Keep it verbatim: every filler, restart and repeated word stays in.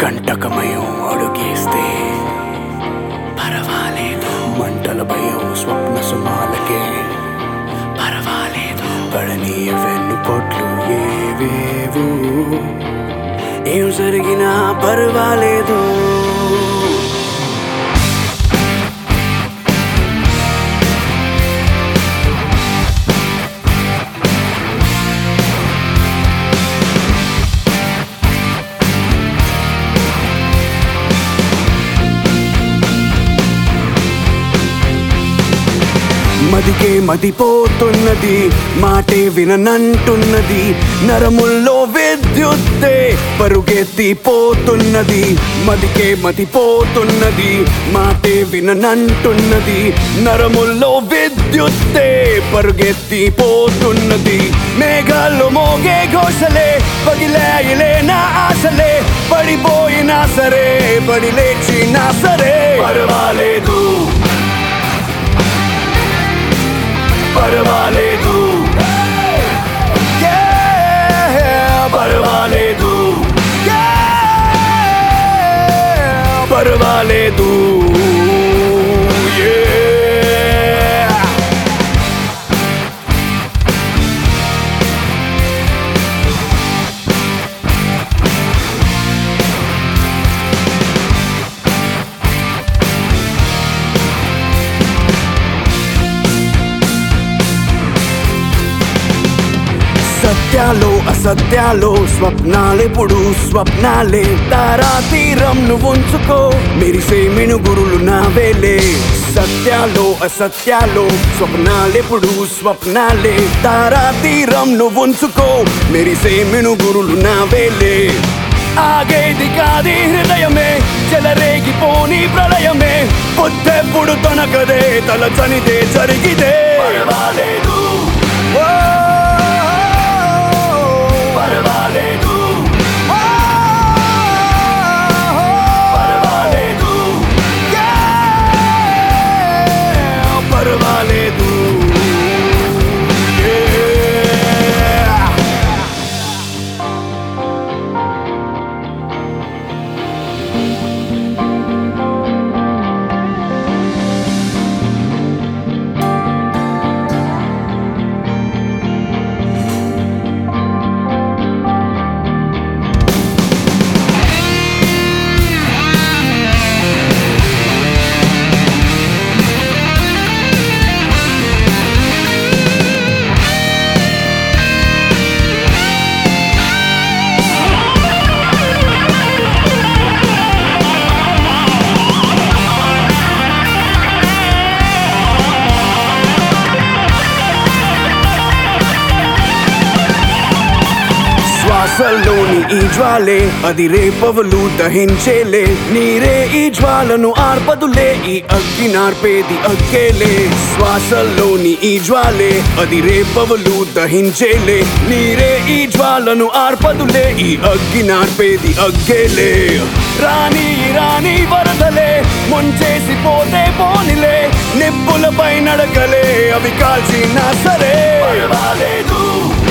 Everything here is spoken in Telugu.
కంటకమయం అడుగేస్తే పర్వాలేదు, మంటల భయం స్వప్న సుమాలకే పర్వాలేదు, పడని వెన్ను పొట్లు ఏవేవో ఏం జరిగినా పర్వాలేదు. మదికే మదిపోతున్నది, మాటే విననంటున్నది, నరముల్లో విద్యుత్తే పరుగెత్తిపోతున్నది. మదికే మదిపోతున్నది, మాటే విననంటున్నది, నరముల్లో విద్యుత్తే పరుగెత్తిపోతున్నది. మేఘాల్లో మోగే ఘోషలే పగిలాయిలే నా ఆశలే, పడిపోయినా సరే పడి లేచినా సరే పర్వాలేదు పర్వాలేదు, పర్వాలేదు, పర్వాలేదు. సత్యాలో అసత్యాలో స్వప్నాలెప్పుడు స్వప్నాలే, తారా తీరం నువ్వుంచుకో మెరిసే మినుగురులు నావేలే. సత్యాలో అసత్యాలో స్వప్నాలెప్పుడు స్వప్నాలే, తారా తీరం నువ్వుంచుకో మెరిసే మినుగురులు నావేలే. ఆగేది కాది హృదయమే, చెలరేగిపోని ప్రళయమే, పొద్దెప్పుడు తొనకదే తలచనిదే జరిగిదే పర్వాలేదు, పర్వాలేదు, పర్వాలేదు, పర్వాలేదు. శ్వాసల్లోని ఈ జ్వాలే అది రేపవలు దహించేలే, నీరే ఈ జ్వాలను ఆర్పదులే, ఈ అగ్గి నార్పేది అగ్గేలే. శ్వాసల్లోని ఈ జ్వాలే అది రేపవలు దహించేలే, నీరే ఈ జ్వాలను ఆర్పదులే, ఈ అగ్గి నార్పేది అగ్గేలే. రాణి రాణి వరదలే ముంచేసి పోతే పోనిలే, నిప్పులపై నడకలే అవి కాల్చినా సరే పర్వాలేదు.